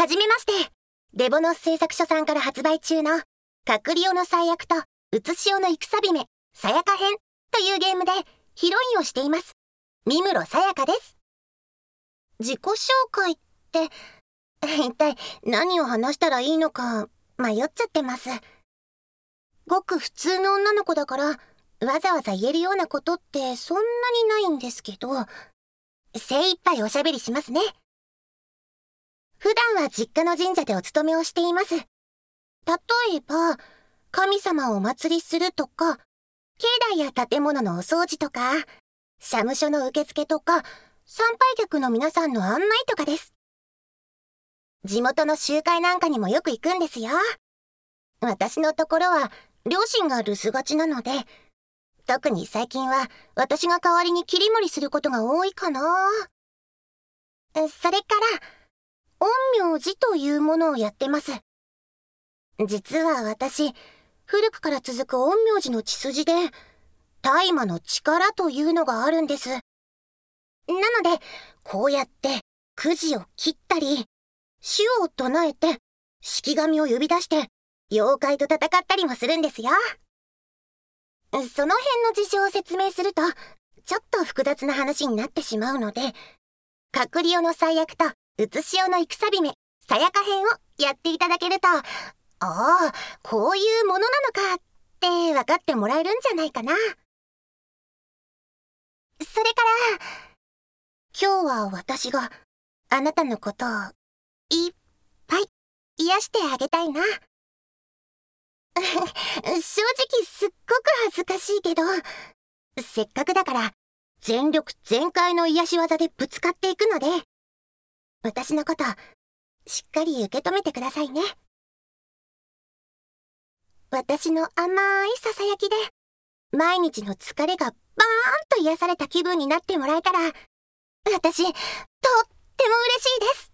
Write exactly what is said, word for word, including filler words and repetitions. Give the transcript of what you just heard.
はじめまして。デボノス製作所さんから発売中のカクリオの最悪とうつしおの戦姫さやか編というゲームでヒロインをしています三室さやかです。自己紹介って一体何を話したらいいのか迷っちゃってます。ごく普通の女の子だからわざわざ言えるようなことってそんなにないんですけど、精一杯おしゃべりしますね。普段は実家の神社でお勤めをしています。例えば神様をお祭りするとか、境内や建物のお掃除とか、社務所の受付とか、参拝客の皆さんの案内とかです。地元の集会なんかにもよく行くんですよ。私のところは両親が留守がちなので、特に最近は私が代わりに切り盛りすることが多いかな。それから陰陽師というものをやってます。実は私、古くから続く陰陽師の血筋で大麻の力というのがあるんです。なのでこうやってくじを切ったり、手を唱えて式神を呼び出して妖怪と戦ったりもするんですよ。その辺の事情を説明するとちょっと複雑な話になってしまうので、カクリオの最悪とうつしおの戦姫さやか編をやっていただけると、ああ、こういうものなのかって分かってもらえるんじゃないかな。それから今日は私があなたのことをいっぱい癒してあげたいな。正直すっごく恥ずかしいけど、せっかくだから全力全開の癒し技でぶつかっていくので、私のことしっかり受け止めてくださいね。私の甘いささやきで毎日の疲れがバーンと癒された気分になってもらえたら、私とっても嬉しいです。